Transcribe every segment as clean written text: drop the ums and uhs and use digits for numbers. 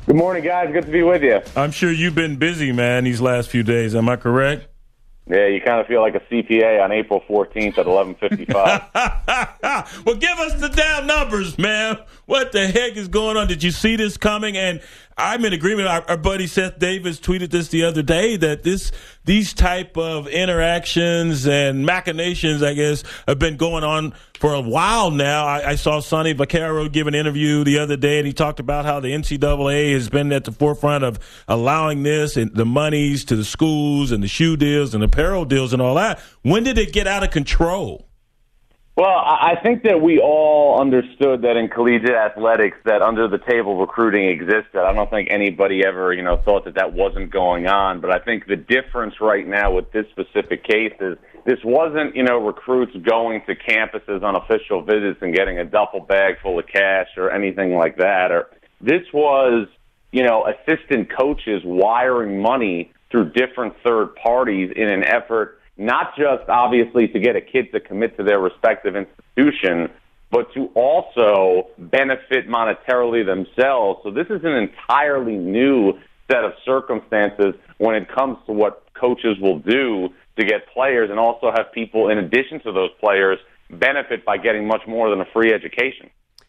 Good morning, guys. Good to be with you. I'm sure you've been busy, man, these last few days. Am I correct? Yeah, you kind of feel like a CPA on April 14th at 11:55. Well, give us the damn numbers, man. What the heck is going on? Did you see this coming? And I'm in agreement. Our buddy Seth Davis tweeted this the other day that these type of interactions and machinations, I guess, have been going on for a while now. I saw Sonny Vaccaro give an interview the other day, and he talked about how the NCAA has been at the forefront of allowing this and the monies to the schools and the shoe deals and apparel deals and all that. When did it get out of control? Well, I think that we all understood that in collegiate athletics that under-the-table recruiting existed. I don't think anybody ever, thought that wasn't going on. But I think the difference right now with this specific case is this wasn't, recruits going to campuses on official visits and getting a duffel bag full of cash or anything like that. Or this was, assistant coaches wiring money through different third parties in an effort not just, obviously, to get a kid to commit to their respective institution, but to also benefit monetarily themselves. So this is an entirely new set of circumstances when it comes to what coaches will do to get players and also have people, in addition to those players, benefit by getting much more than a free education.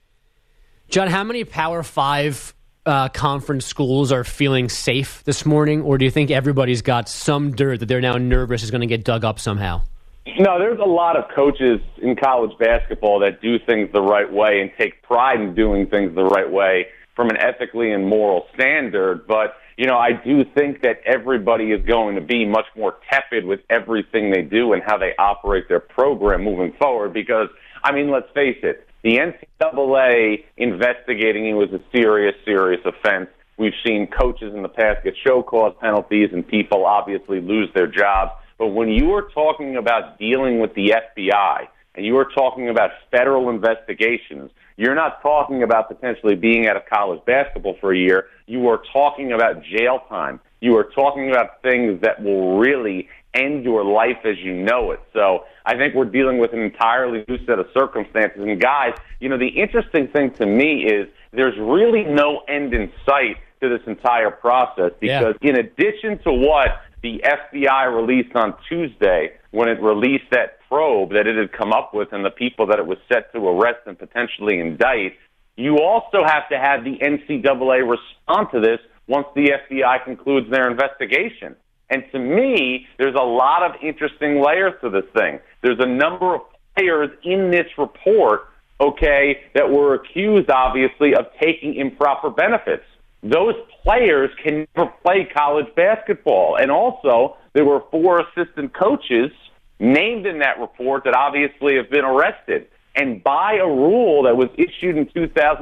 John, how many Power 5 conference schools are feeling safe this morning, or do you think everybody's got some dirt that they're now nervous is going to get dug up somehow? No, there's a lot of coaches in college basketball that do things the right way and take pride in doing things the right way from an ethically and moral standard. But, I do think that everybody is going to be much more tepid with everything they do and how they operate their program moving forward because, let's face it, the NCAA investigating it was a serious, serious offense. We've seen coaches in the past get show cause penalties and people obviously lose their jobs. But when you are talking about dealing with the FBI and you are talking about federal investigations, you're not talking about potentially being out of college basketball for a year. You are talking about jail time. You are talking about things that will really end your life as you know it. So I think we're dealing with an entirely new set of circumstances. And guys, the interesting thing to me is there's really no end in sight to this entire process because in addition to what the FBI released on Tuesday when it released that probe that it had come up with and the people that it was set to arrest and potentially indict, you also have to have the NCAA respond to this once the FBI concludes their investigation. And to me, there's a lot of interesting layers to this thing. There's a number of players in this report, that were accused, obviously, of taking improper benefits. Those players can never play college basketball. And also, there were 4 assistant coaches named in that report that obviously have been arrested. And by a rule that was issued in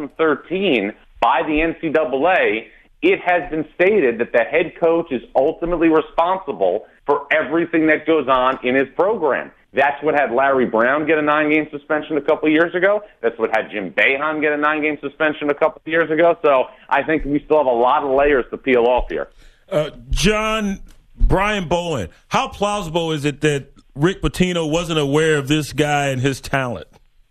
2013 by the NCAA, it has been stated that the head coach is ultimately responsible for everything that goes on in his program. That's what had Larry Brown get a 9-game suspension a couple of years ago. That's what had Jim Boeheim get a 9-game suspension a couple of years ago. So I think we still have a lot of layers to peel off here. John, Brian Bowen, how plausible is it that Rick Pitino wasn't aware of this guy and his talent?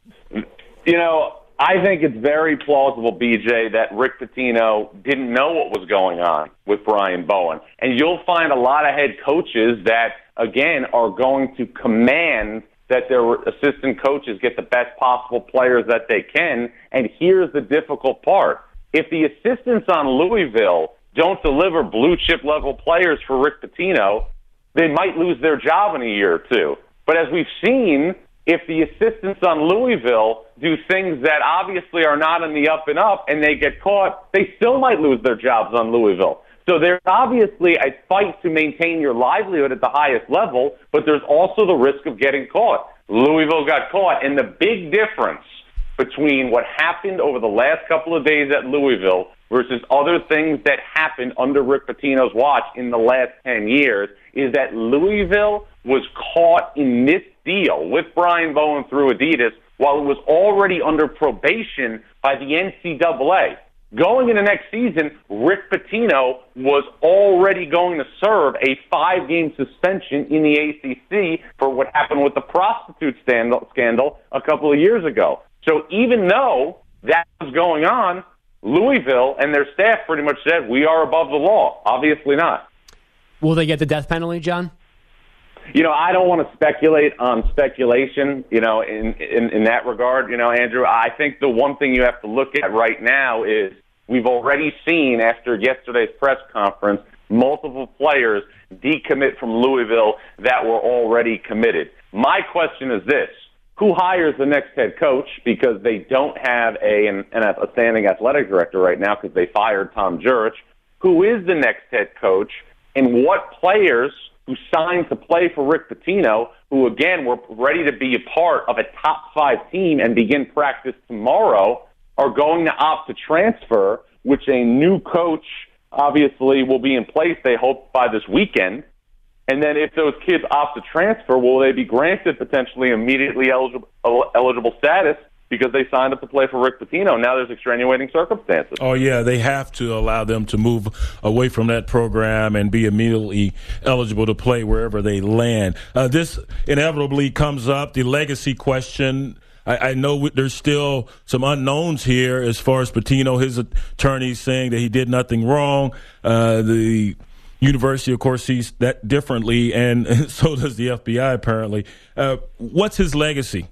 I think it's very plausible, BJ, that Rick Pitino didn't know what was going on with Brian Bowen. And you'll find a lot of head coaches that, again, are going to command that their assistant coaches get the best possible players that they can. And here's the difficult part. If the assistants on Louisville don't deliver blue-chip level players for Rick Pitino, they might lose their job in a year or two. But as we've seen, if the assistants on Louisville do things that obviously are not in the up and up and they get caught, they still might lose their jobs on Louisville. So there's obviously a fight to maintain your livelihood at the highest level, but there's also the risk of getting caught. Louisville got caught, and the big difference between what happened over the last couple of days at Louisville versus other things that happened under Rick Pitino's watch in the last 10 years is that Louisville was caught in this deal with Brian Bowen through Adidas while it was already under probation by the NCAA. Going into next season, Rick Pitino was already going to serve a 5-game suspension in the ACC for what happened with the prostitute scandal a couple of years ago. So even though that was going on, Louisville and their staff pretty much said, we are above the law. Obviously not. Will they get the death penalty, John? I don't want to speculate on speculation, in that regard, Andrew. I think the one thing you have to look at right now is we've already seen after yesterday's press conference multiple players decommit from Louisville that were already committed. My question is this. Who hires the next head coach? Because they don't have a standing athletic director right now because they fired Tom Jurich. Who is the next head coach? And what players who signed to play for Rick Pitino, who, again, were ready to be a part of a top-5 team and begin practice tomorrow, are going to opt to transfer, which a new coach obviously will be in place, they hope, by this weekend. And then if those kids opt to transfer, will they be granted potentially immediately eligible status because they signed up to play for Rick Pitino? Now there's extenuating circumstances. Oh, yeah, they have to allow them to move away from that program and be immediately eligible to play wherever they land. This inevitably comes up, the legacy question. I know there's still some unknowns here as far as Pitino, his attorneys saying that he did nothing wrong. The university, of course, sees that differently, and so does the FBI, apparently. What's his legacy?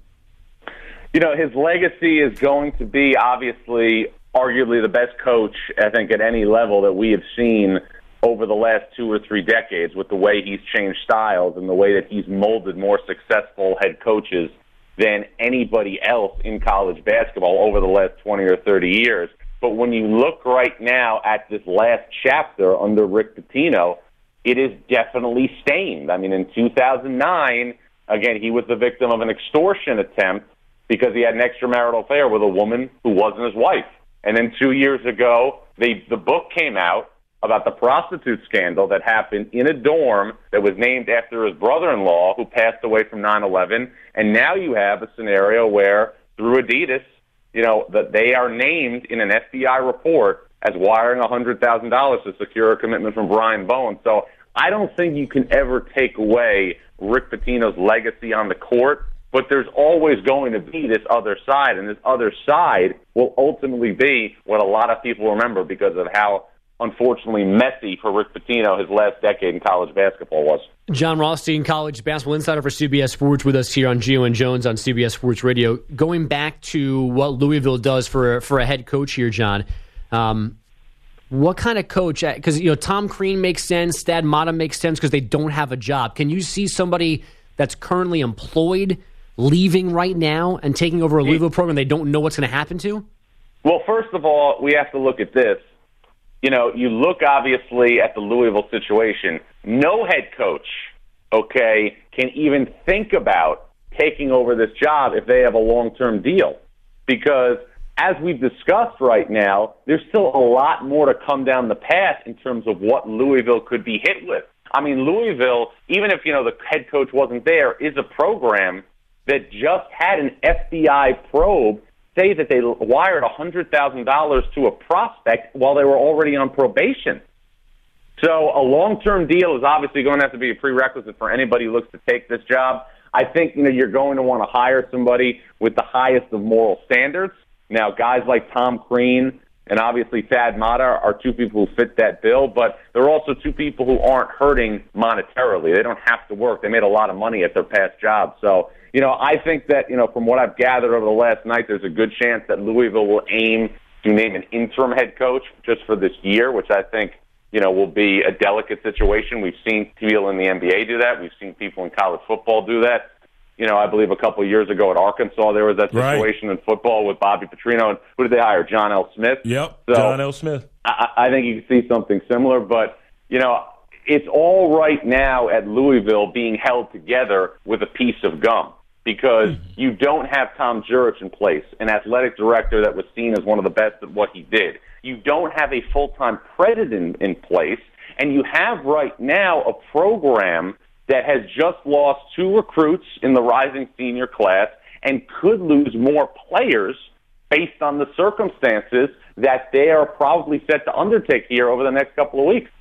His legacy is going to be, obviously, arguably the best coach, I think, at any level that we have seen over the last 2 or 3 decades with the way he's changed styles and the way that he's molded more successful head coaches than anybody else in college basketball over the last 20 or 30 years. But when you look right now at this last chapter under Rick Pitino, it is definitely stained. I mean, in 2009, again, he was the victim of an extortion attempt because he had an extramarital affair with a woman who wasn't his wife. And then 2 years ago, the book came out about the prostitute scandal that happened in a dorm that was named after his brother-in-law who passed away from 9/11. And now you have a scenario where, through Adidas, that they are named in an FBI report as wiring $100,000 to secure a commitment from Brian Bowen. So I don't think you can ever take away Rick Pitino's legacy on the court, but there's always going to be this other side, and this other side will ultimately be what a lot of people remember because of how, unfortunately, messy for Rick Pitino his last decade in college basketball was. John Rothstein, college basketball insider for CBS Sports, with us here on Gio and Jones on CBS Sports Radio. Going back to what Louisville does for a head coach here, John, what kind of coach? Because Tom Crean makes sense, Thad Matta makes sense because they don't have a job. Can you see somebody that's currently employed leaving right now and taking over a Louisville program they don't know what's going to happen to? Well, first of all, we have to look at this. You look obviously at the Louisville situation. No head coach, can even think about taking over this job if they have a long-term deal. Because as we've discussed right now, there's still a lot more to come down the path in terms of what Louisville could be hit with. I mean, Louisville, even if, the head coach wasn't there, is a program that just had an FBI probe say that they wired $100,000 to a prospect while they were already on probation. So a long-term deal is obviously going to have to be a prerequisite for anybody who looks to take this job. I think, you're going to want to hire somebody with the highest of moral standards. Now, guys like Tom Crean and obviously Thad Matta are two people who fit that bill, but they're also two people who aren't hurting monetarily. They don't have to work. They made a lot of money at their past jobs. So, I think that, from what I've gathered over the last night, there's a good chance that Louisville will aim to name an interim head coach just for this year, which I think, will be a delicate situation. We've seen people in the NBA do that. We've seen people in college football do that. I believe a couple of years ago at Arkansas, there was that situation in football with Bobby Petrino. And who did they hire? John L. Smith? Yep, so John L. Smith. I think you can see something similar, but, it's all right now at Louisville being held together with a piece of gum because you don't have Tom Jurich in place, an athletic director that was seen as one of the best at what he did. You don't have a full-time president in place, and you have right now a program that has just lost 2 recruits in the rising senior class and could lose more players based on the circumstances that they are probably set to undertake here over the next couple of weeks.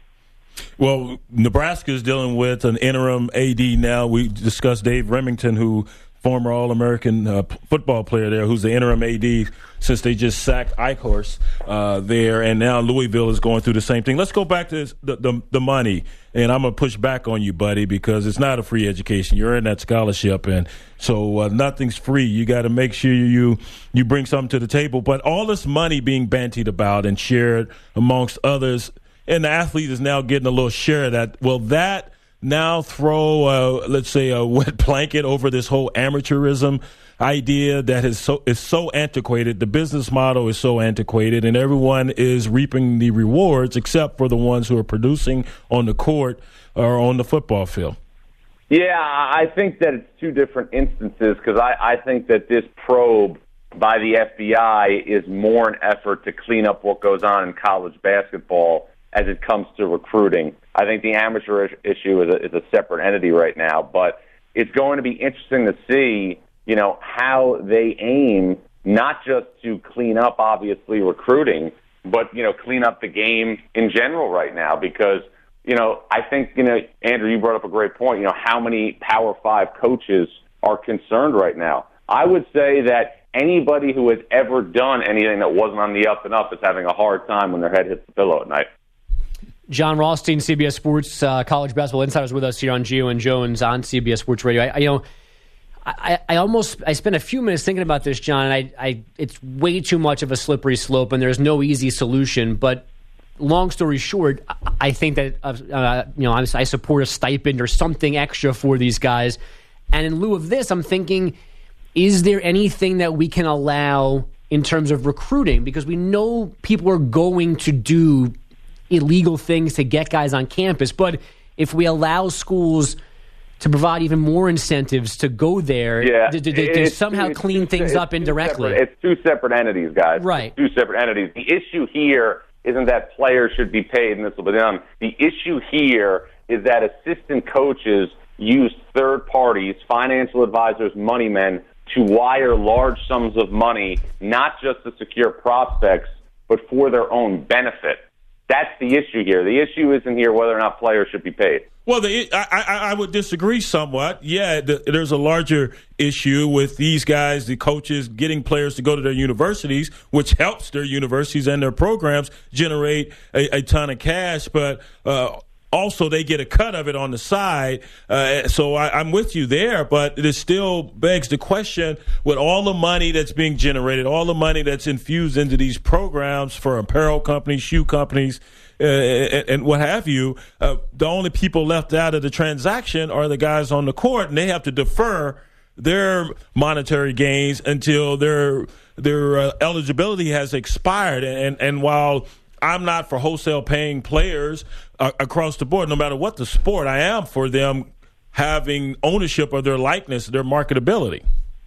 Well, Nebraska is dealing with an interim AD now. We discussed Dave Remington, who former All-American football player there, who's the interim AD since they just sacked Eichhorst there, and now Louisville is going through the same thing. Let's go back to the money, and I'm going to push back on you, buddy, because it's not a free education. You're in that scholarship, and so nothing's free. You got to make sure you bring something to the table. But all this money being bantied about and shared amongst others, and the athlete is now getting a little share of that. Will that now throw, let's say, a wet blanket over this whole amateurism idea that is so antiquated? The business model is so antiquated, and everyone is reaping the rewards except for the ones who are producing on the court or on the football field. Yeah, I think that it's two different instances, because I think that this probe by the FBI is more an effort to clean up what goes on in college basketball as it comes to recruiting. I think the amateur issue is a separate entity right now, but it's going to be interesting to see, how they aim not just to clean up, obviously, recruiting, but, clean up the game in general right now, because, I think, Andrew, you brought up a great point, how many Power 5 coaches are concerned right now. I would say that anybody who has ever done anything that wasn't on the up and up is having a hard time when their head hits the pillow at night. John Rothstein, CBS Sports College Basketball Insiders, with us here on Gio and Jones on CBS Sports Radio. I spent a few minutes thinking about this, John. And it's way too much of a slippery slope, and there's no easy solution. But long story short, I think that I support a stipend or something extra for these guys. And in lieu of this, I'm thinking, is there anything that we can allow in terms of recruiting? Because we know people are going to do illegal things to get guys on campus, but if we allow schools to provide even more incentives to go there, to somehow clean things up indirectly. It's two separate entities, guys. Right. It's two separate entities. The issue here isn't that players should be paid and this will be done. The issue here is that assistant coaches use third parties, financial advisors, money men, to wire large sums of money, not just to secure prospects, but for their own benefit. That's the issue here. The issue isn't here whether or not players should be paid. Well, I would disagree somewhat. Yeah, there's a larger issue with these guys, the coaches, getting players to go to their universities, which helps their universities and their programs generate a ton of cash. But also, they get a cut of it on the side. So I'm with you there, but it still begs the question, with all the money that's being generated, all the money that's infused into these programs for apparel companies, shoe companies, and what have you, the only people left out of the transaction are the guys on the court, and they have to defer their monetary gains until their eligibility has expired. And while I'm not for wholesale paying players across the board, no matter what the sport, I am for them having ownership of their likeness, their marketability.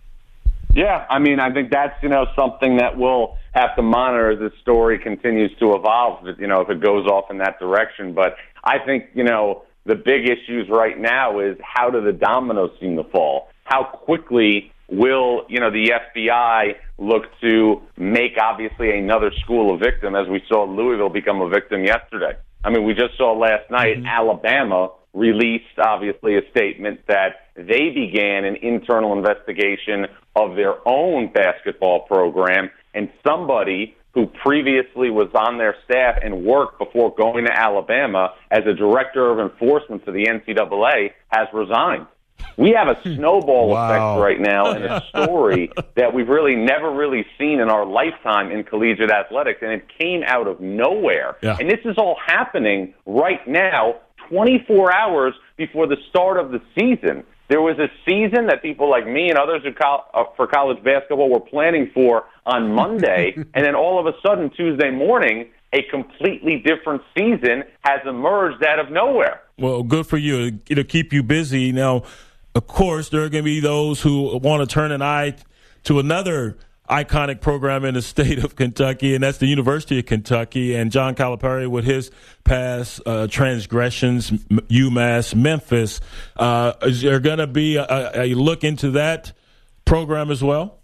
Yeah, I mean, I think that's, something that we'll have to monitor as this story continues to evolve, if it goes off in that direction. But I think, the big issues right now is, how do the dominoes seem to fall? How quickly will, the FBI look to make, obviously, another school a victim, as we saw Louisville become a victim yesterday? I mean, we just saw last night Alabama released, obviously, a statement that they began an internal investigation of their own basketball program, and somebody who previously was on their staff and worked before going to Alabama as a director of enforcement for the NCAA has resigned. We have a snowball effect right now in a story that we've really never really seen in our lifetime in collegiate athletics, and it came out of nowhere. Yeah. And this is all happening right now, 24 hours before the start of the season. There was a season that people like me and others for college basketball were planning for on Monday, and then all of a sudden, Tuesday morning, a completely different season has emerged out of nowhere. Well, good for you. It'll keep you busy. Now, of course, there are going to be those who want to turn an eye to another iconic program in the state of Kentucky, and that's the University of Kentucky. And John Calipari, with his past transgressions, UMass, Memphis, is there going to be a look into that program as well?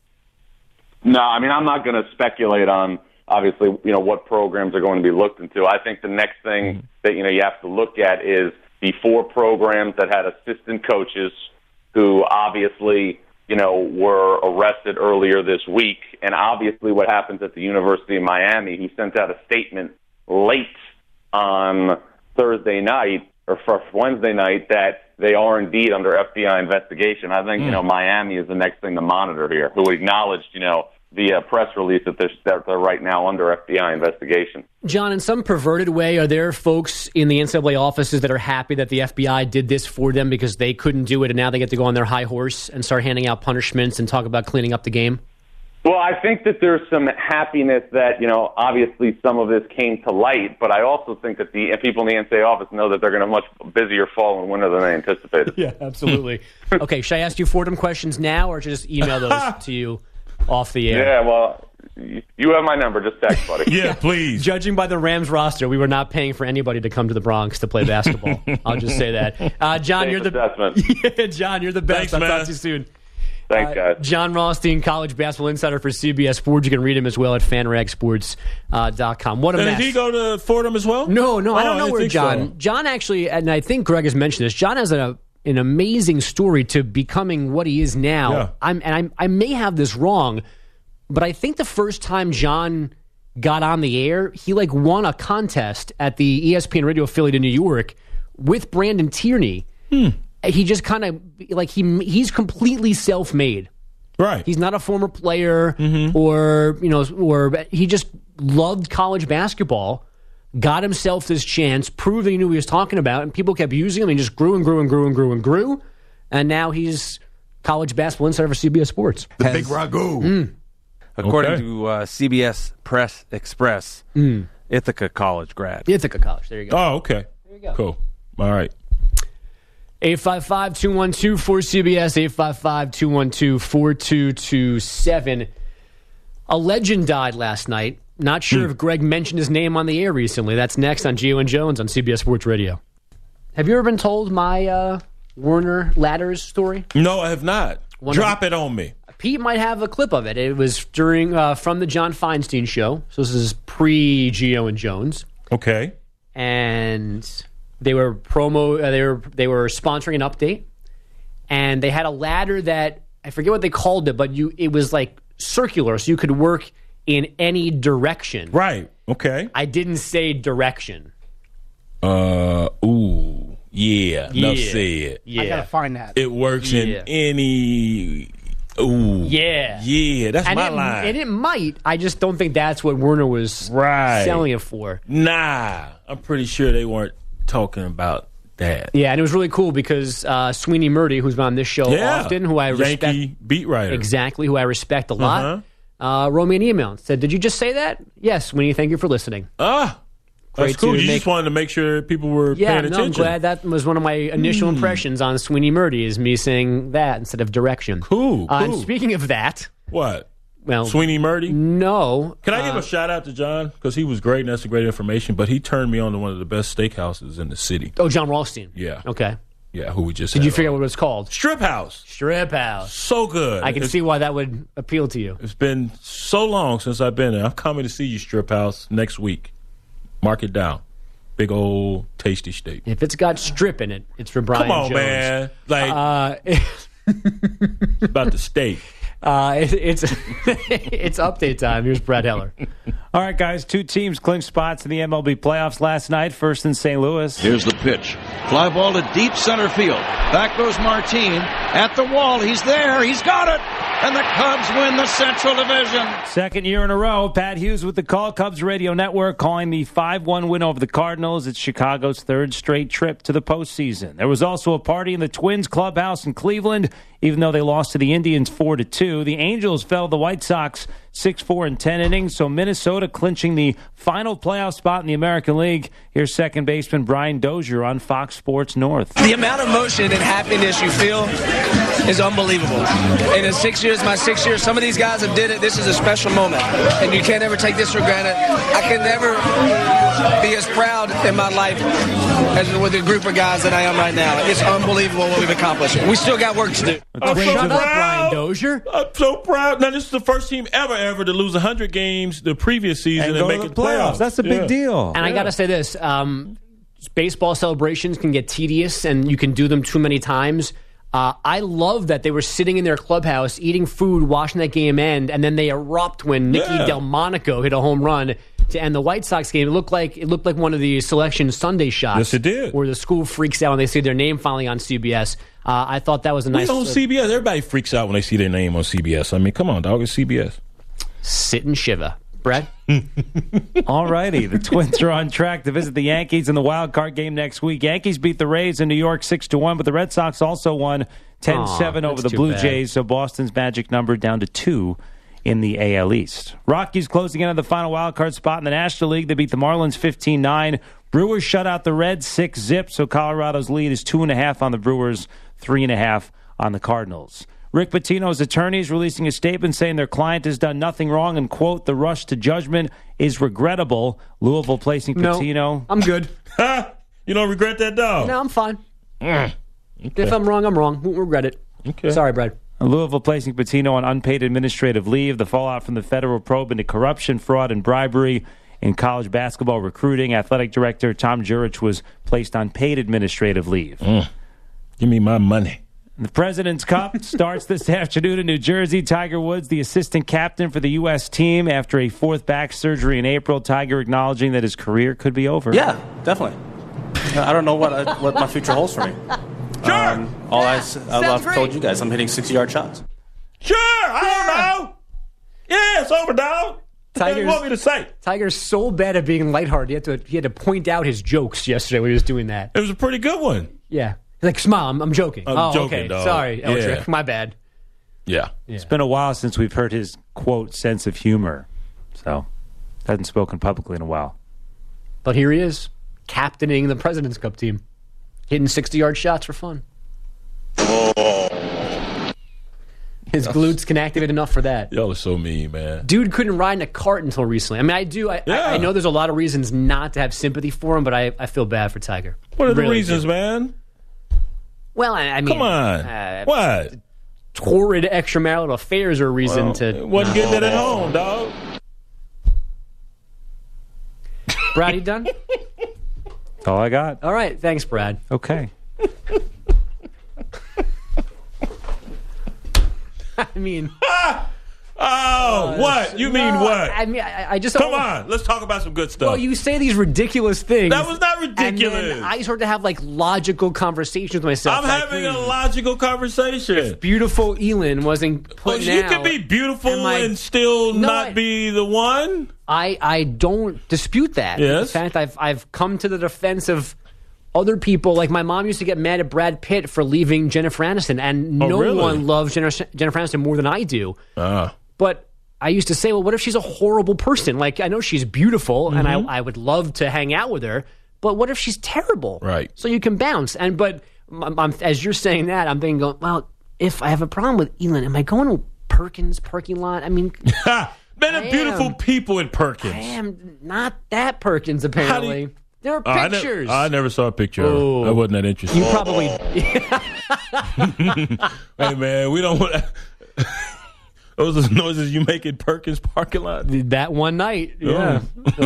No, I mean, I'm not going to speculate on, obviously, what programs are going to be looked into. I think the next thing that, you have to look at is the 4 programs that had assistant coaches who obviously were arrested earlier this week. And obviously what happens at the University of Miami, he sent out a statement late on Thursday night or Wednesday night that they are indeed under FBI investigation. I think, Miami is the next thing to monitor here, who acknowledged, the press release that they're right now under FBI investigation. John, in some perverted way, are there folks in the NCAA offices that are happy that the FBI did this for them because they couldn't do it and now they get to go on their high horse and start handing out punishments and talk about cleaning up the game? Well, I think that there's some happiness that, obviously some of this came to light, but I also think that the people in the NCAA office know that they're going to have a much busier fall and winter than they anticipated. Yeah, absolutely. Okay, should I ask you Fordham questions now or just email those to you off the air? Yeah, well, you have my number. Just text, buddy. Yeah, please. Judging by the Rams roster, we were not paying for anybody to come to the Bronx to play basketball. I'll just say that. John, you're John, you're the best. Thanks, I'll man. talk to you soon. Thanks, guys. John Rothstein, college basketball insider for CBS Sports. You can read him as well at fanragsports.com. What a mess. Did he go to Fordham as well? No, I don't know where John. So. John actually, and I think Greg has mentioned this, John has an amazing story to becoming what he is now. Yeah. I may have this wrong, but I think the first time John got on the air, he won a contest at the ESPN radio affiliate in New York with Brandon Tierney. He just kind of he's completely self-made. Right. He's not a former player or he just loved college basketball, got himself this chance, proved that he knew what he was talking about, and people kept using him and he just grew and grew and grew and grew and grew. And now he's college basketball insider for CBS Sports. The big ragu. According to CBS Press Express, Ithaca College grad. Ithaca College. There you go. Oh, okay. There you go. Cool. All right. 855-212-4CBS, 855-212-4227. A legend died last night. Not sure if Greg mentioned his name on the air recently. That's next on Gio and Jones on CBS Sports Radio. Have you ever been told my Werner Ladders story? No, I have not. Drop it on me. Pete might have a clip of it. It was during from the John Feinstein show. So this is pre-Gio and Jones. Okay. And they were they were sponsoring an update, and they had a ladder that I forget what they called it, but it was circular, so you could work in any direction. Right. Okay. I didn't say direction. Ooh. Yeah. No, say it. Yeah. I gotta find that. It works in any. Ooh. Yeah. Yeah. That's my line. And it might. I just don't think that's what Werner was selling it for. Nah. I'm pretty sure they weren't talking about that. Yeah, and it was really cool because Sweeney Murdy, who's been on this show often, who I respect. Yankee beat writer. Exactly, who I respect a lot, wrote me an email and said, "Did you just say that?" Yes, Sweeney, thank you for listening. That's cool. You just wanted to make sure people were paying attention. I'm glad. That was one of my initial impressions on Sweeney Murdy, is me saying that instead of direction. Cool. And speaking of that. What? Well, Sweeney Murdy? No. Can I give a shout out to John? Because he was great and that's some great information, but he turned me on to one of the best steakhouses in the city. Oh, John Rothstein. Yeah. Okay. Yeah, who we just Did you figure out what it was called? Strip House. Strip House. So good. I can see why that would appeal to you. It's been so long since I've been there. I'm coming to see you, Strip House, next week. Mark it down. Big old tasty steak. If it's got strip in it, it's for Brian Jones. Come on, man. It's about the steak. It's update time. Here's Brad Heller. All right, guys. Two teams clinched spots in the MLB playoffs last night. First in St. Louis. Here's the pitch. Fly ball to deep center field. Back goes Martin. At the wall. He's there. He's got it. And the Cubs win the Central Division. Second year in a row. Pat Hughes with the call. Cubs Radio Network calling the 5-1 win over the Cardinals. It's Chicago's third straight trip to the postseason. There was also a party in the Twins clubhouse in Cleveland, even though they lost to the Indians 4-2. The Angels fell to the White Sox 6-4 in 10 innings, so Minnesota clinching the final playoff spot in the American League. Here's second baseman Brian Dozier on Fox Sports North. The amount of emotion and happiness you feel is unbelievable. And in 6 years, my 6 years, some of these guys have did it. This is a special moment, and you can't ever take this for granted. I can never be as proud in my life as with the group of guys that I am right now. It's unbelievable what we've accomplished. We still got work to do. Shut up, Brian Dozier. I'm so proud. Now, this is the first team ever to lose 100 games the previous season and make it playoffs. That's a big deal. And I got to say this. Baseball celebrations can get tedious, and you can do them too many times. I love that they were sitting in their clubhouse eating food, watching that game end, and then they erupt when Nicky Delmonico hit a home run to end the White Sox game. It looked like one of the Selection Sunday shots. Yes, it did. Where the school freaks out when they see their name finally on CBS. I thought that was a nice. On CBS, everybody freaks out when they see their name on CBS. I mean, come on, dog, it's CBS. Sit and shiver, Brad. All righty. The Twins are on track to visit the Yankees in the wild card game next week. Yankees beat the Rays in New York 6-1, but the Red Sox also won 10-7 over the Blue Jays, so Boston's magic number down to 2 in the AL East. Rockies closing in on the final wild card spot in the National League. They beat the Marlins 15-9. Brewers shut out the Reds 6-0, so Colorado's lead is 2.5 on the Brewers, 3.5 on the Cardinals. Rick Pitino's attorneys releasing a statement saying their client has done nothing wrong and, quote, the rush to judgment is regrettable. Louisville placing Pitino. No, I'm good. You don't regret that, dog? No, I'm fine. Okay. If I'm wrong, I'm wrong. Won't regret it. Okay. Sorry, Brad. Louisville placing Pitino on unpaid administrative leave. The fallout from the federal probe into corruption, fraud, and bribery in college basketball recruiting. Athletic director Tom Jurich was placed on paid administrative leave. Give me my money. The President's Cup starts this afternoon in New Jersey. Tiger Woods, the assistant captain for the U.S. team after a fourth back surgery in April. Tiger acknowledging that his career could be over. Yeah, definitely. I don't know what my future holds for me. Sure. I've told you guys I'm hitting 60-yard shots. Sure, I don't know. Yeah, it's over, dog. What do you want me to say? Tiger's so bad at being lighthearted. He had to point out his jokes yesterday when he was doing that. It was a pretty good one. Yeah. He's like, smile, I'm joking. I'm joking, okay. dog. Sorry, Eldrick. Yeah. My bad. Yeah. It's been a while since we've heard his, quote, sense of humor. So, hasn't spoken publicly in a while. But here he is, captaining the President's Cup team, hitting 60-yard shots for fun. His glutes can activate enough for that. Y'all are so mean, man. Dude couldn't ride in a cart until recently. I mean, I know there's a lot of reasons not to have sympathy for him, but I feel bad for Tiger. What are the reasons, man? Well, I mean... Come on. What? Torrid extramarital affairs are a reason to... Wasn't getting it at home, dog. Brad, you done? That's all I got. All right. Thanks, Brad. Okay. I mean... what? You mean what? I mean, I just... Come on. Let's talk about some good stuff. Well, you say these ridiculous things. That was not ridiculous. And then I start to have, like, logical conversations with myself. I'm having a logical conversation. Beautiful Elin wasn't put You can be beautiful and still not be the one? I don't dispute that. Yes. In fact, I've come to the defense of other people. Like, my mom used to get mad at Brad Pitt for leaving Jennifer Aniston, and no one loves Jennifer Aniston more than I do. But I used to say, well, what if she's a horrible person? Like, I know she's beautiful, and I would love to hang out with her, but what if she's terrible? Right. So you can bounce. But as you're saying that, I'm thinking, well, if I have a problem with Elin, am I going to Perkins parking lot? I mean... Man, they're beautiful people in Perkins. I am not that Perkins, apparently. There are pictures. I never saw a picture of her. I wasn't that interested. You probably... Hey, man, we don't want... Those are the noises you make in Perkins parking lot? That one night, yeah.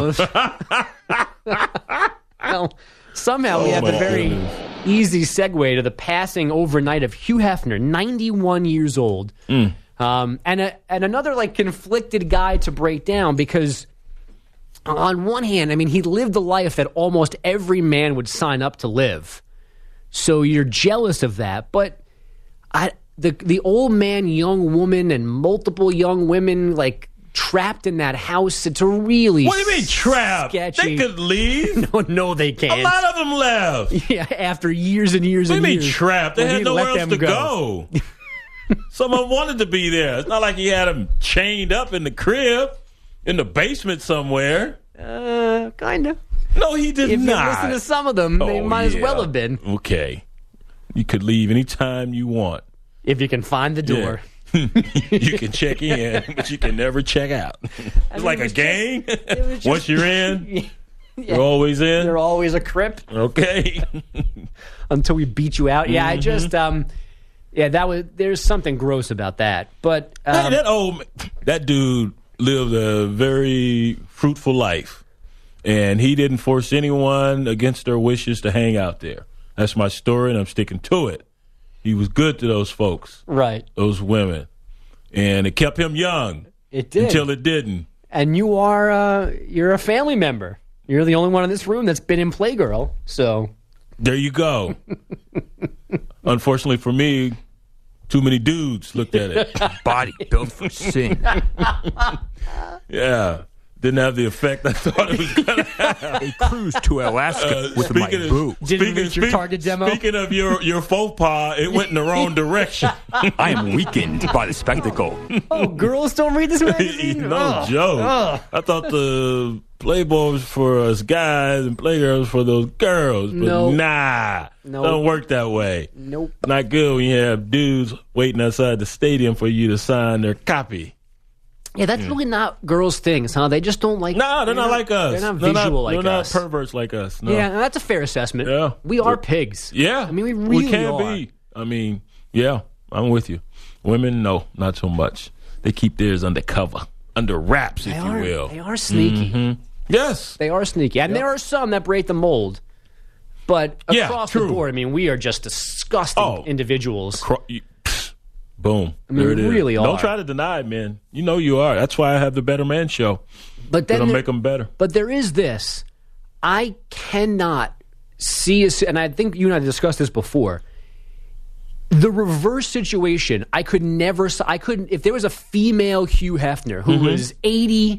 Well, somehow we have a very easy segue to the passing overnight of Hugh Hefner, 91 years old. And another, like, conflicted guy to break down because... On one hand, I mean, he lived the life that almost every man would sign up to live. So you're jealous of that. But the old man, young woman, and multiple young women, like, trapped in that house, it's a really What do you mean trapped? Sketchy. They could leave. No, they can't. A lot of them left. Yeah, after years and years What and do you years. mean trapped? They had nowhere else to go. Someone wanted to be there. It's not like he had them chained up in the crib. In the basement somewhere. Kind of. No, he did not. If you not. listen to some of them, they might as well have been. Okay. You could leave anytime you want. If you can find the door. Yeah. You can check in, but you can never check out. It's like a gang. Once you're in, you're always in. You're always a crip. Okay. Until we beat you out. Yeah, I just... there's something gross about that. But... that dude... lived a very fruitful life, and he didn't force anyone against their wishes to hang out there. That's my story, and I'm sticking to it. He was good to those folks, Right. those women, and it kept him young. It did. Until it didn't. And you're a family member. You're the only one in this room that's been in Playgirl. So there you go. Unfortunately for me, too many dudes looked at it. Body built for sin. Yeah. Didn't have the effect I thought it was going to have. A cruise to Alaska with my boo. Didn't reach your target demo? Speaking of your faux pas, it went in the wrong direction. I am weakened by the spectacle. Oh, girls don't read this magazine? No joke. I thought the Playboy was for us guys and Playgirls for those girls. But nah. Nope. Don't work that way. Nope. Not good when you have dudes waiting outside the stadium for you to sign their copy. Yeah, that's really not girls' things, huh? They just don't like... No, they're not like us. They're not visual like us. They're not perverts like us. No. Yeah, that's a fair assessment. Yeah. We are pigs. Yeah. I mean, we really can are. be. I mean, yeah, I'm with you. Women, no, not so much. They keep theirs undercover, under wraps, if you will. They are sneaky. Mm-hmm. Yes. They are sneaky. And there are some that break the mold. But across the board, I mean, we are just disgusting individuals. Boom. I mean, there it is. really are. Don't try to deny it, man. You know you are. That's why I have the Better Man Show. But then make them better. But there is this. I cannot see, and I think you and I discussed this before, the reverse situation. I couldn't, if there was a female Hugh Hefner who was 80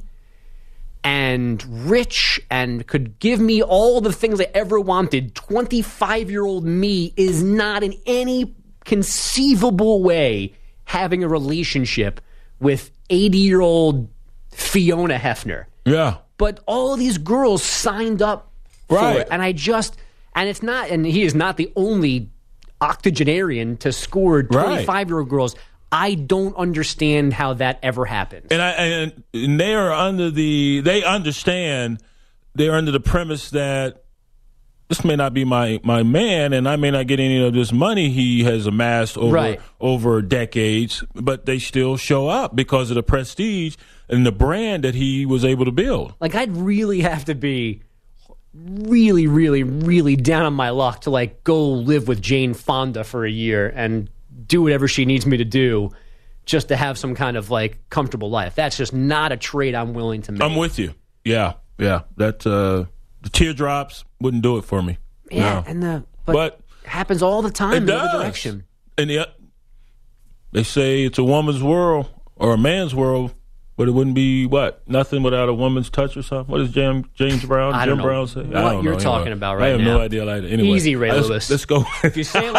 and rich and could give me all the things I ever wanted, 25-year-old me is not in any conceivable way having a relationship with 80-year-old Fiona Hefner. Yeah. But all these girls signed up for it. And it's not, and he is not the only octogenarian to score 25-year-old girls. I don't understand how that ever happens. And they are they understand, they're under the premise that this may not be my man, and I may not get any of this money he has amassed over decades, but they still show up because of the prestige and the brand that he was able to build. Like, I'd really have to be really, really, really down on my luck to, like, go live with Jane Fonda for a year and do whatever she needs me to do just to have some kind of, like, comfortable life. That's just not a trade I'm willing to make. I'm with you. Yeah. That the teardrops wouldn't do it for me. Yeah, no. but it happens all the time in the other direction. And yet, they say it's a woman's world or a man's world, but it wouldn't be nothing without a woman's touch or something. What does James Brown, I don't know Brown say? What I don't you're know, talking about right now. I have no idea. Anyway, easy, Ray Lewis. Let's go. If you say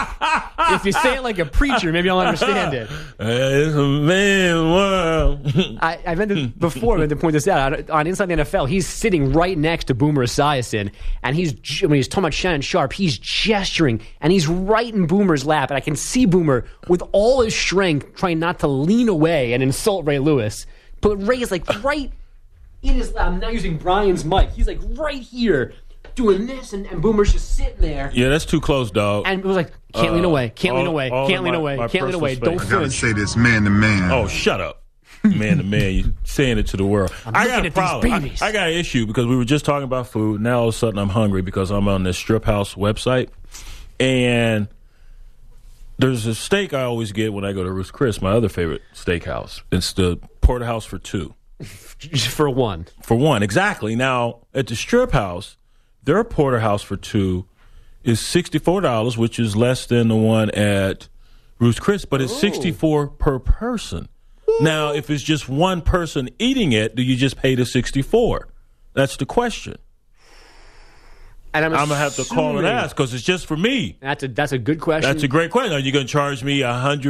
it like a preacher, maybe I'll understand it. It's a man's world. I meant to, before I meant to point this out on Inside the NFL. He's sitting right next to Boomer Esiason, and when he's talking about Shannon Sharp, he's gesturing, and he's right in Boomer's lap, and I can see Boomer with all his strength trying not to lean away and insult Ray Lewis. But Ray is like right in his lap. I'm not using Brian's mic. He's like right here doing this, and Boomer's just sitting there. Yeah, that's too close, dog. And it was like, can't lean away, can't lean away, can't lean away, can't lean away. Don't I gotta say this man to man. Oh, shut up. Man to man, you're saying it to the world. I got a problem. I got an issue because we were just talking about food. Now all of a sudden I'm hungry because I'm on this Strip House website. And there's a steak I always get when I go to Ruth's Chris, my other favorite steakhouse. It's the porterhouse for two. For one. For one, exactly. Now, at the Strip House, their porterhouse for two is $64, which is less than the one at Ruth's Chris, but it's $64 per person. Now, if it's just one person eating it, do you just pay the $64? That's the question. And I'm going to have to call and ask because it's just for me. That's a good question. That's a great question. Are you going to charge me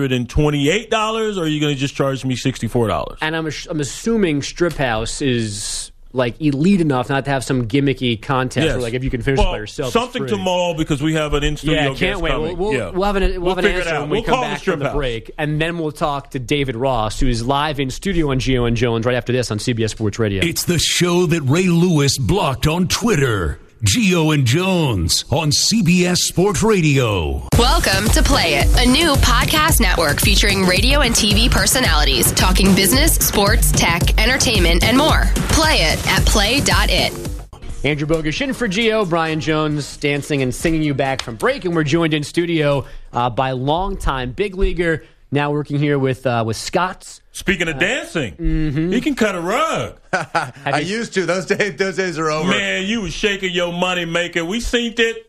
$128 or are you going to just charge me $64? And I'm assuming Strip House is like elite enough not to have some gimmicky contest where, like, if you can finish it by yourself. Something to mull because we have an in-studio can't wait. coming. We'll have an answer when we come back from the break. And then we'll talk to David Ross, who is live in studio on Gio and Jones right after this on CBS Sports Radio. It's the show that Ray Lewis blocked on Twitter. Gio and Jones on CBS Sports Radio. Welcome to Play It, a new podcast network featuring radio and TV personalities talking business, sports, tech, entertainment, and more. Play it at play.it. Andrew Bogusch in for Gio. Brian Jones dancing and singing you back from break. And we're joined in studio by longtime big leaguer, now working here with Scott's. Speaking of dancing, he can cut a rug. I used to. Those days are over. Man, you was shaking your money maker. We seen it.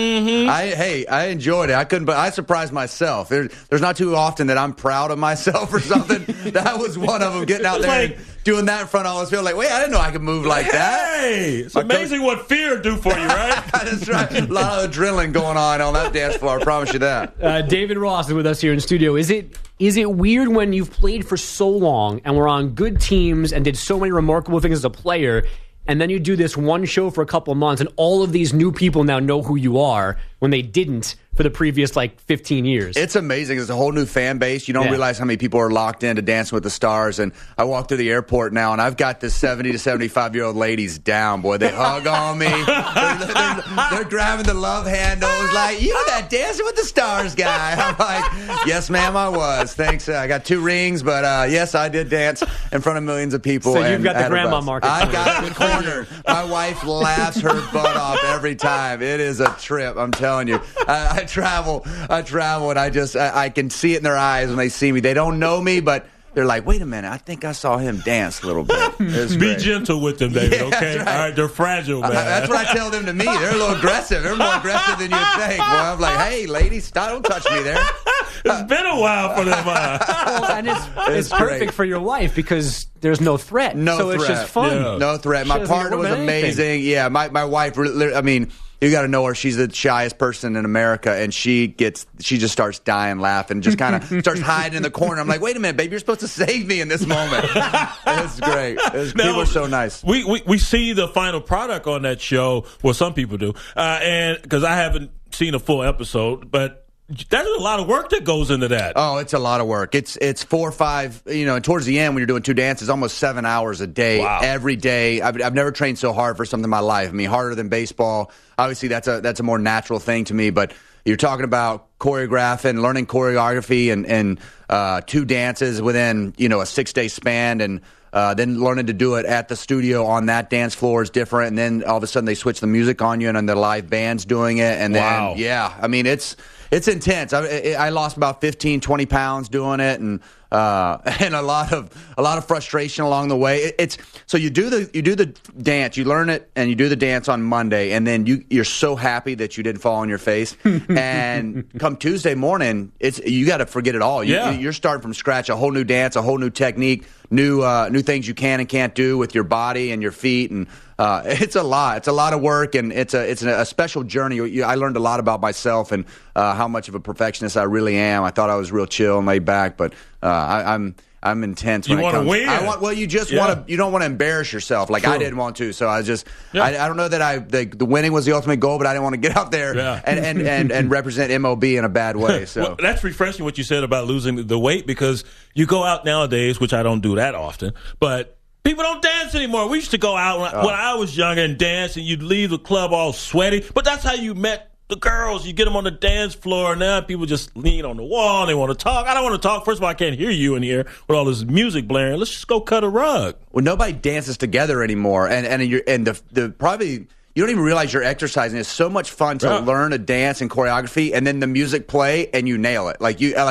I enjoyed it. I surprised myself. There's not too often that I'm proud of myself or something. That was one of them. Getting out there and doing that in front of all those people. Like, wait, I didn't know I could move like that. Hey, it's amazing what fear do for you, right? That's right. A lot of adrenaline going on that dance floor. I promise you that. David Ross is with us here in studio. Is it weird when you've played for so long and were on good teams and did so many remarkable things as a player, and then you do this one show for a couple of months and all of these new people now know who you are when they didn't for the previous 15 years? It's amazing. It's a whole new fan base. You don't realize how many people are locked into Dancing with the Stars. And I walk through the airport now, and I've got the 70 to 75-year-old ladies down, boy. They hug on me. They're grabbing the love handles like, you that Dancing with the Stars guy. I'm like, yes, ma'am, I was. Thanks. I got 2 rings, but yes, I did dance in front of millions of people. So you've got the grandma market. I got the corner. My wife laughs her butt off every time. It is a trip, I'm telling you. I travel, and I can see it in their eyes when they see me. They don't know me, but they're like, wait a minute, I think I saw him dance a little bit. Be gentle with them, David, okay? Right. All right, they're fragile, man. That's what I tell them to me. They're a little aggressive. They're more aggressive than you think. Boy, I'm like, hey, ladies, stop, don't touch me there. It's been a while for them. And it's perfect for your wife because there's no threat. It's just fun. Yeah. No threat. My partner was amazing. Yeah, my wife, I mean, you got to know her. She's the shyest person in America, and she just starts dying laughing, just kind of starts hiding in the corner. I'm like, wait a minute, babe, you're supposed to save me in this moment. It's great. People are so nice. We see the final product on that show. Well, some people do, and because I haven't seen a full episode, but there's a lot of work that goes into that. Oh, it's a lot of work. It's 4 or 5, and towards the end when you're doing 2 dances, almost 7 hours a day, every day. I've never trained so hard for something in my life. I mean, harder than baseball. Obviously, that's a more natural thing to me, but you're talking about choreographing, learning choreography and 2 dances within, a 6-day span, and then learning to do it at the studio on that dance floor is different. And then all of a sudden they switch the music on you, and then the live band's doing it. And then, I mean, it's intense. I lost about 15, 20 pounds doing it, and a lot of frustration along the way. So you do the dance, you learn it, and you do the dance on Monday, and then you're so happy that you didn't fall on your face. And come Tuesday morning, you got to forget it all. You're starting from scratch, a whole new dance, a whole new technique, new things you can and can't do with your body and your feet, and it's a lot. It's a lot of work, and it's a special journey. I learned a lot about myself and how much of a perfectionist I really am. I thought I was real chill and laid back, but I'm intense when it comes. Win. You just want to. You don't want to embarrass yourself like I didn't want to. So I just. I don't know that the winning was the ultimate goal, but I didn't want to get out there and represent MOB in a bad way. So well, that's refreshing what you said about losing the weight, because you go out nowadays, which I don't do that often, but people don't dance anymore. We used to go out when I was younger and dance, and you'd leave the club all sweaty. But that's how you met the girls. You get them on the dance floor, and now people just lean on the wall and they want to talk. I don't want to talk. First of all, I can't hear you in here with all this music blaring. Let's just go cut a rug. Well, nobody dances together anymore, and the probably you don't even realize you're exercising. It's so much fun to learn a dance and choreography, and then the music play and you nail it.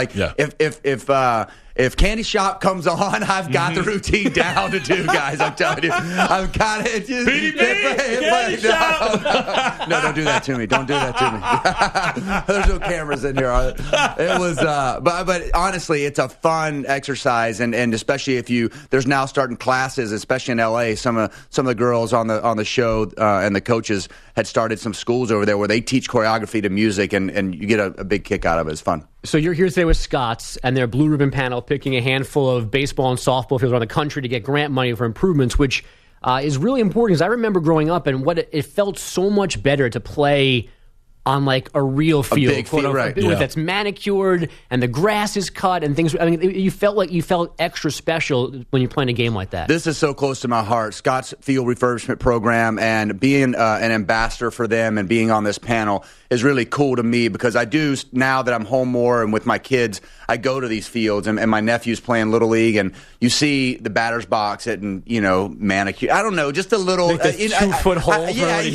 If Candy Shop comes on, I've got the routine down to do, guys. I'm telling you, I've got it. Candy Shop. No, don't do that to me. Don't do that to me. There's no cameras in here. It was, but honestly, it's a fun exercise, and especially there's now starting classes, especially in LA. Some of the girls on the show and the coaches had started some schools over there where they teach choreography to music, and you get a big kick out of it. It's fun. So you're here today with Scott's and their Blue Ribbon panel, picking a handful of baseball and softball fields around the country to get grant money for improvements, which is really important, because I remember growing up and it felt so much better to play on like a real field, big field, right? That's manicured and the grass is cut and things. I mean, you felt extra special when you're playing a game like that. This is so close to my heart. Scott's Field Refurbishment Program, and being an ambassador for them and being on this panel is really cool to me, because I do, now that I'm home more and with my kids, I go to these fields, and my nephew's playing Little League, and you see the batter's box and manicure. I don't know, just a little like 2-foot hole.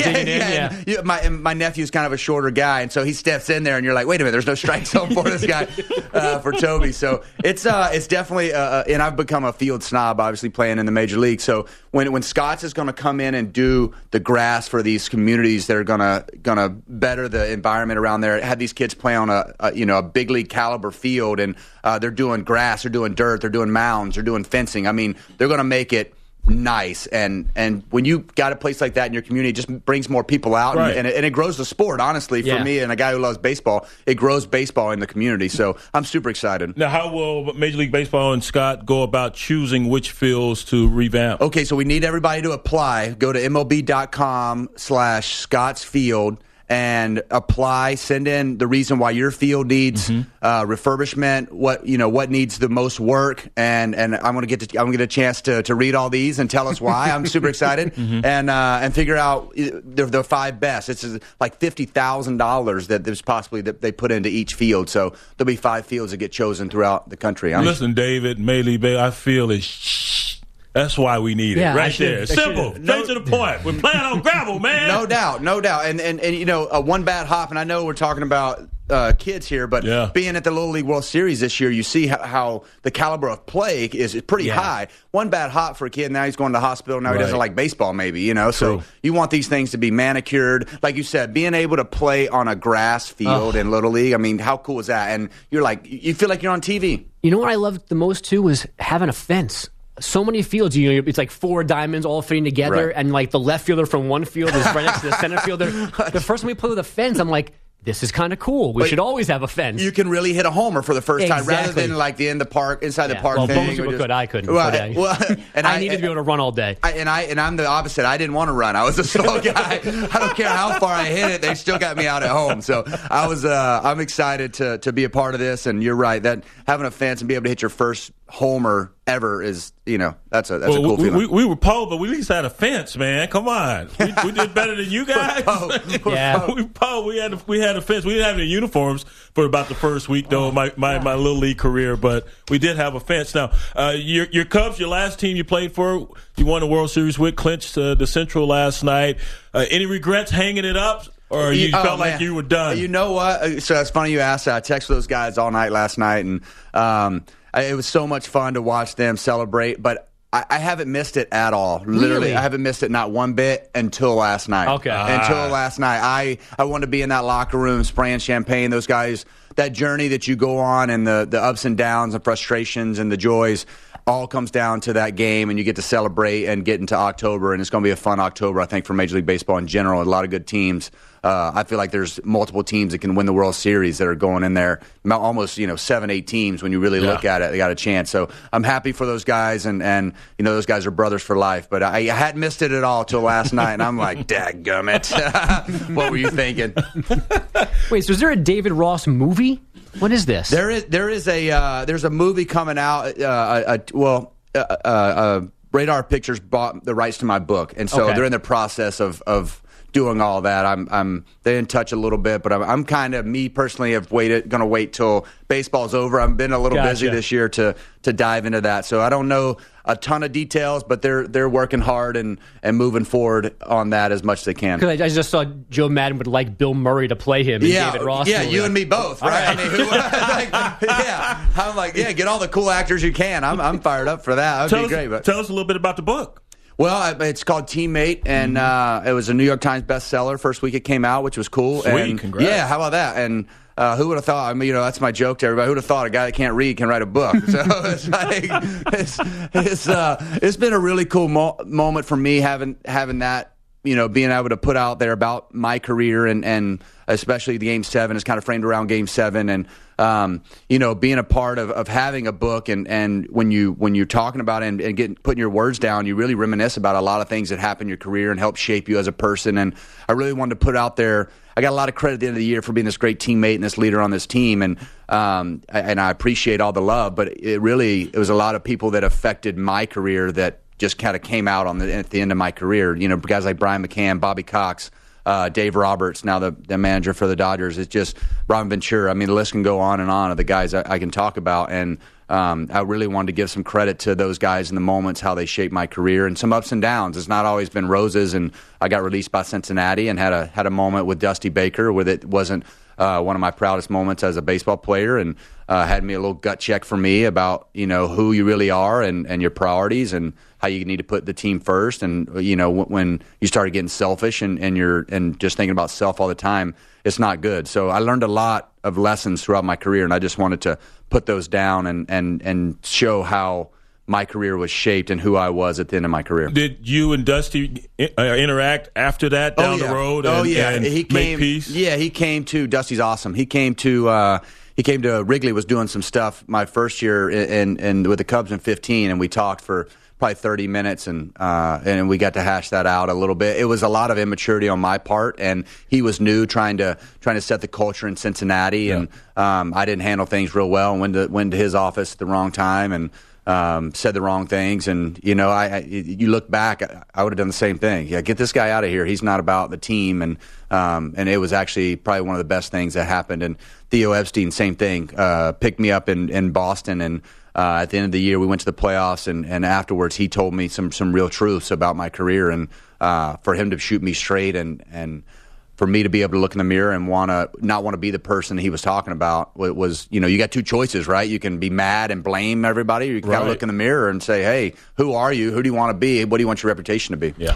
My nephew's kind of a shorter guy, and so he steps in there, and you're like, wait a minute, there's no strike zone for this guy, for Toby. So it's definitely, and I've become a field snob, obviously playing in the major league. So when Scott's is going to come in and do the grass for these communities that are gonna better the environment around there, have these kids play on a big league caliber field, and they're doing grass, they're doing dirt, they're doing mounds, they're doing fencing. I mean, they're going to make it nice, and when you got a place like that in your community, it just brings more people out, right. and it grows the sport. Honestly, for me and a guy who loves baseball, it grows baseball in the community. So I'm super excited. Now, how will Major League Baseball and Scott go about choosing which fields to revamp? Okay, so we need everybody to apply. Go to MLB.com/ScottsField and apply. Send in the reason why your field needs refurbishment, what needs the most work, and I'm gonna get a chance to read all these and tell us why. I'm super excited, and figure out the 5 best. It's like $50,000 that there's possibly that they put into each field. So there'll be 5 fields that get chosen throughout the country. Listen, David, Major League, I feel it's. That's why we need it, right there. Simple, straight to the point. We're playing on gravel, man. No doubt. And a one bat hop, and I know we're talking about kids here, but being at the Little League World Series this year, you see how the caliber of play is pretty high. One bat hop for a kid, now he's going to the hospital, now he doesn't like baseball maybe, So you want these things to be manicured. Like you said, being able to play on a grass field in Little League, I mean, how cool is that? And you feel like you're on TV. You know what I loved the most, too, was having a fence. So many fields, it's like 4 diamonds all fitting together, and like the left fielder from one field is right next to the center fielder. The first time we played with a fence, I'm like, this is kind of cool. We should always have a fence. You can really hit a inside the park thing. Most people could. I couldn't. And I needed to be able to run all day. I'm the opposite. I didn't want to run. I was a slow guy. I don't care how far I hit it. They still got me out at home. So I'm excited to be a part of this. And you're right, that having a fence and be able to hit your first homer ever is, that's a cool feeling. We were Poe, but we at least had a fence, man. Come on, we did better than you guys. We had a fence. We didn't have any uniforms for about the first week though, my Little League career, but we did have a fence. Now, your Cubs, your last team you played for, you won the World Series with, clinched the Central last night. Any regrets hanging it up? Or you felt like you were done? You know what? So it's funny you asked that. I texted those guys all night last night, and it was so much fun to watch them celebrate. But I haven't missed it at all. Literally, I haven't missed it not one bit until last night. Okay. Until last night. I wanted to be in that locker room spraying champagne. Those guys, that journey that you go on and the ups and downs and frustrations and the joys all comes down to that game, and you get to celebrate and get into October, and it's going to be a fun October, I think, for Major League Baseball in general. A lot of good teams. I feel like there's multiple teams that can win the World Series that are going in there. Almost 7-8 teams when you really look at it. They got a chance. So I'm happy for those guys, and those guys are brothers for life. But I hadn't missed it at all till last night, and I'm like, dadgummit. What were you thinking? Wait, so is there a David Ross movie? What is this? There's a movie coming out. Radar Pictures bought the rights to my book, and so they're in the process of doing all that. They're in touch a little bit, but I'm kind of, me personally, have going to wait till baseball's over. I've been a little busy this year to dive into that, so I don't know a ton of details, but they're working hard and moving forward on that as much as they can. Because I just saw Joe Madden would like Bill Murray to play him in David Ross. Yeah, you and me both, right? I mean, I'm like, get all the cool actors you can. I'm fired up for that. That would be great. But tell us a little bit about the book. Well, it's called Teammate, and it was a New York Times bestseller first week it came out, which was cool. Sweet, congrats. Yeah, how about that? And who would have thought? I mean, that's my joke to everybody. Who would have thought a guy that can't read can write a book? So it's like it's been a really cool moment for me having that being able to put out there about my career and especially the Game 7 is kind of framed around Game 7 and, being a part of having a book and when you're talking about it and putting your words down, you really reminisce about a lot of things that happened in your career and help shape you as a person. And I really wanted to put out there, I got a lot of credit at the end of the year for being this great teammate and this leader on this team. And I appreciate all the love, but it was a lot of people that affected my career that just kind of came out at the end of my career. Guys like Brian McCann, Bobby Cox, Dave Roberts, now the manager for the Dodgers. It's just Robin Ventura. I mean, the list can go on and on of the guys I can talk about. And I really wanted to give some credit to those guys in the moments, how they shaped my career, and some ups and downs. It's not always been roses. And I got released by Cincinnati and had a moment with Dusty Baker where it wasn't one of my proudest moments as a baseball player, and had me a little gut check for me about who you really are and your priorities and how you need to put the team first. And when you started getting selfish and you're just thinking about self all the time, it's not good. So I learned a lot of lessons throughout my career, and I just wanted to put those down and show how my career was shaped and who I was at the end of my career. Did you and Dusty interact after that down the road? And he came, make peace? Yeah, he came to. Dusty's awesome. He came to Wrigley. Was doing some stuff my first year in with the Cubs in 2015, and we talked for probably 30 minutes, and we got to hash that out a little bit. It was a lot of immaturity on my part, and he was new, trying to set the culture in Cincinnati, and I didn't handle things real well, and went to his office at the wrong time, and said the wrong things. And you look back, I would have done the same thing. Yeah, get this guy out of here. He's not about the team. And it was actually probably one of the best things that happened. And Theo Epstein, same thing, picked me up in Boston, and at the end of the year we went to the playoffs, and afterwards he told me some real truths about my career, and for him to shoot me straight and for me to be able to look in the mirror and not want to be the person he was talking about was, you got two choices, right? You can be mad and blame everybody, or you can kind of look in the mirror and say, hey, who are you? Who do you want to be? What do you want your reputation to be? Yeah.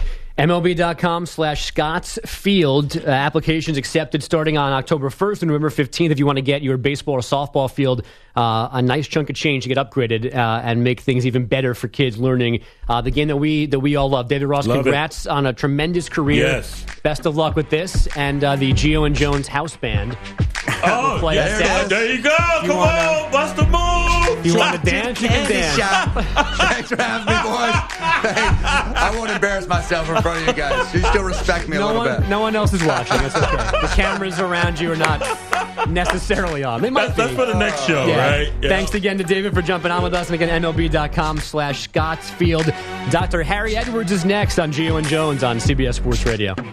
MLB.com/ScottsField. Applications accepted starting on October 1st and November 15th if you want to get your baseball or softball field a nice chunk of change to get upgraded and make things even better for kids learning the game that we all love. David Ross, congrats on a tremendous career. Yes. Best of luck with this. And the Gio and Jones house band. Oh, there you go. Come on, bust the move. You want to dance? You can dance. Thanks for having me, boys. Hey, I won't embarrass myself in front of you guys. You still respect me a little bit. No one else is watching. It's okay. The cameras around you are not necessarily on. They might be. That's for the next show, right? Yeah. Thanks again to David for jumping on with us. And again, MLB.com/ScottsField. Dr. Harry Edwards is next on Gio and Jones on CBS Sports Radio.